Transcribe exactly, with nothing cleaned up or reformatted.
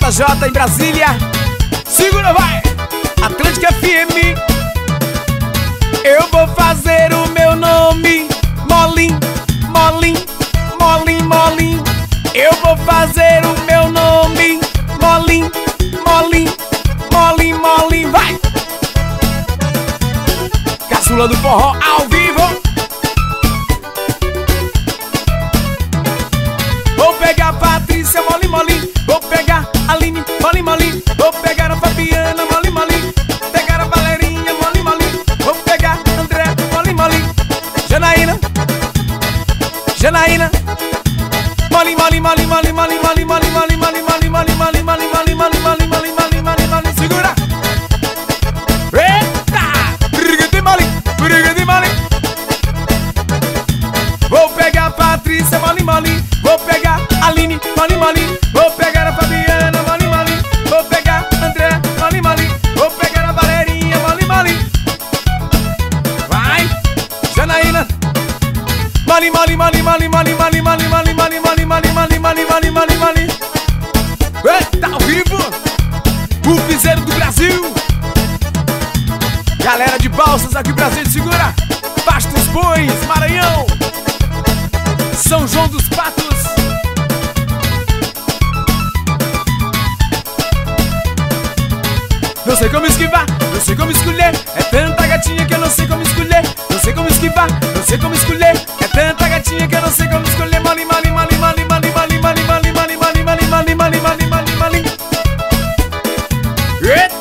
J J em Brasília. Segura, vai! Atlântica F M. Eu vou fazer o meu nome Molim, molim, molim, molim. Eu vou fazer o meu nome Molim, molim, molim, molim. Vai! Caçula do forró ao vivo. Vou pegar a Patrícia, molim, molim. Vou pegar a Aline, molim, molim. Vou pegar a Fabiana, molim, molim. Pegar a Valerinha, molim, molim. Vou pegar a André, molim, molim. Janaína, Janaína. Molim, molim, molim, molim, molim, molim, molim, molim, molim, molim, molim, molim, molim, molim, molim, molim, molim, molim, molim, molim. Segura! Eita! Brigade molim, brigade molim. Vou pegar a Patrícia, molim, molim. Vou pegar a Aline, molim, molim. Vou pegar a Fabiana, molim, molim. Vou pegar a André, molim, molim. Vou pegar a Valerinha, molim, molim. Vai! Janaína. Molim, molim, molim, molim, molim, molim, molim, molim, molim, molim, molim, molim, molim, molim, molim, molim. Eita, ao vivo! O piseiro do Brasil. Galera de Balsas aqui, Brasil, segura. Baixo dos Bois, Maranhão. São João dos Patos. Não sei como esquivar, não sei como escolher. É tanta gatinha que eu não sei como escolher. Não sei como esquivar, não sei como escolher. É tanta gatinha que eu não sei como escolher. Mali, mali, mali, mali, mali, mali, mali, mali, mali, mali, mali, mali, mali, mali, mali, mali. Eita!